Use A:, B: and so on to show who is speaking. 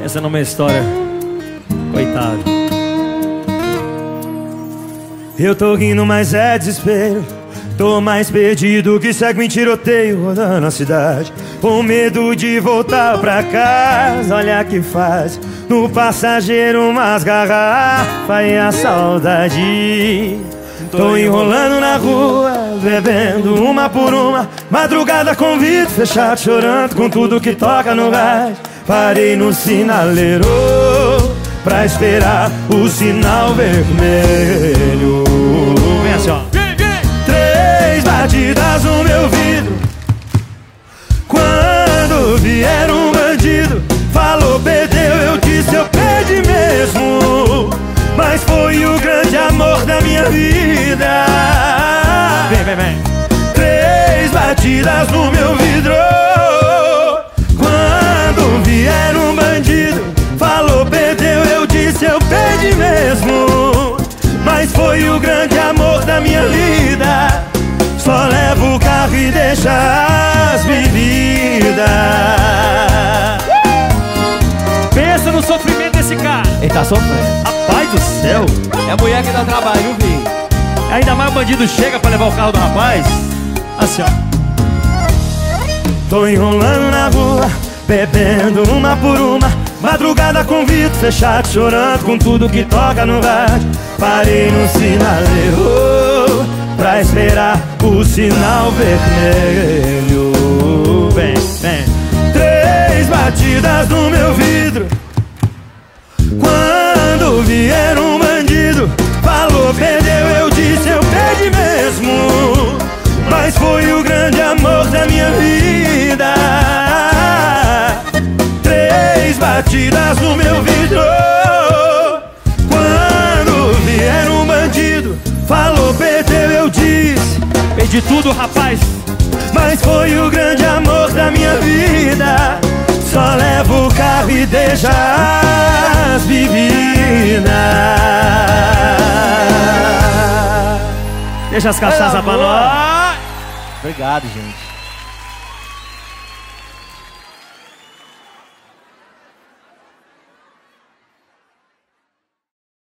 A: Essa não é uma história. Coitado.
B: Eu tô rindo, mas é desespero. Tô mais perdido que segue em tiroteio rodando a cidade, com medo de voltar pra casa. Olha que faz no passageiro umas garrafas e a saudade. Tô enrolando na rua, bebendo uma por uma, madrugada com vidro fechado, chorando com tudo que toca no rádio. Parei no sinaleiro pra esperar o sinal vermelho.
A: Vem assim, ó.
B: 3 batidas no meu vidro. Quando vier um bandido, falou perdeu, eu disse eu perdi mesmo. Mas foi o grande amor da minha vida.
A: Vem.
B: 3 batidas no meu vidro. Quando vier um bandido, falou perdeu, eu disse eu perdi mesmo. Mas foi o grande amor da minha vida. Só levo o carro e deixa as bebidas.
A: Pensa no sofrimento desse cara.
C: Ele tá sofrendo.
A: Rapaz do céu.
C: É a mulher que dá trabalho, viu, filho?
A: Ainda mais o bandido chega pra levar o carro do rapaz. Assim, ó.
B: Tô enrolando na rua, bebendo uma por uma, madrugada com vidro fechado, chorando com tudo que toca no rádio. Parei no sinaleiro pra esperar o sinal vermelho.
A: Vem.
B: 3 batidas no meu vidro. Quando vier um bandido, falou perdeu, eu disse eu perdi mesmo. Mas foi o grande amor da minha vida. 3 batidas no meu vidro. Quando vier um bandido, falou perdeu, eu disse
A: Perdi tudo, rapaz.
B: mas foi o grande amor da minha vida. Só levo o carro e deixa as bebidas.
A: Deixa as cachaças pra nós.
C: Obrigado, gente.